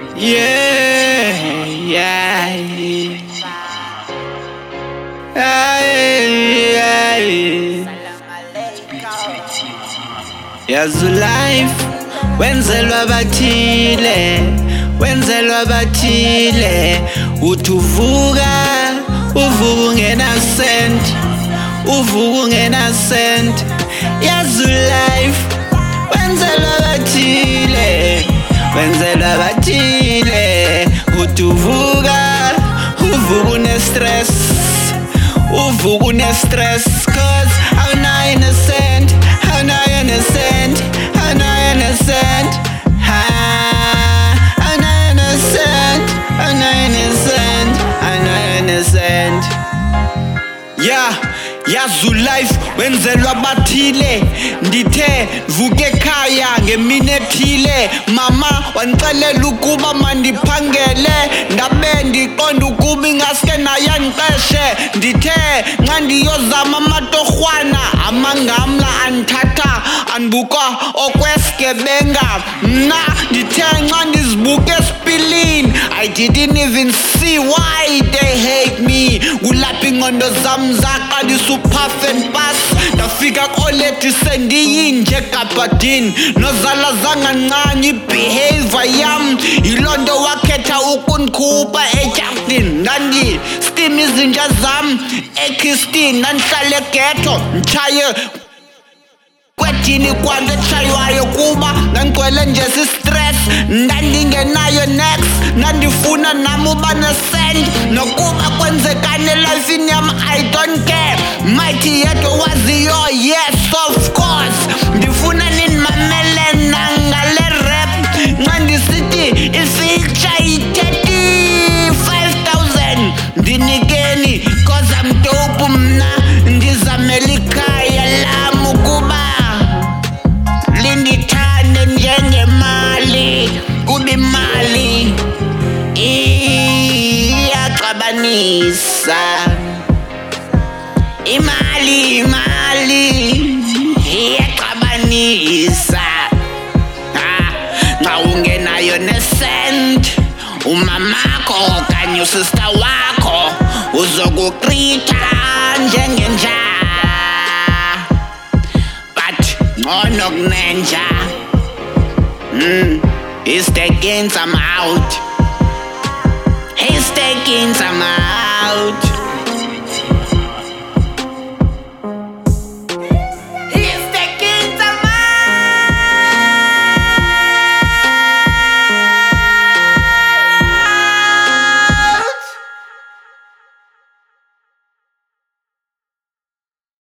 Yeah, yeah, yazi life wenzelwa bathile uthi uvuka ungena cent yazi life wenzelwa bathile uthi uvuka une stress cause awunayo innocent yeah yazu life wenzelwa bathile ndithe vuke ekhaya ngemini ethile mama wandicelela ukuba mandiphangele ndabe ndiqonda ukuba ingaske naye andiqeshe ndithe nxa ndiyozama amatorhwana amangamla andithatha andibuka okwesigebenga mna ndithe nxa ndizibuka esipilini I didn't even see why they hate me kulapha ingqondo zam zaqalisa upuff and pass ndafika kolethi sendiyinje gabhadini nozala zangancane ibehavior yam yiloo nto wakhetha ukundikhupha etyafini ndandistim izinja zam ekistini ndandihlala egetho nditshaye kwedini kwanto etshaywayo kuba ndandigcwele nje sistress ndandingenayo next ndandifuna nam uba nesend nokuba kwenzekani elifini yam I don't care mighty yedwa waziyo yes of course ndifuna ninimamele nangale rap nxa ndisithi ifeature yi-35,000 ndinikeni cause I'm dope mna ndizamela ikhaya lam ukuba lindithande njengemali kuba imali iyaxabanisa imali iyaxabanisa nxa ungenayo nesent umamakho okanye usista wakho uzokukrita njengenja ngcono kunenja he's taking some out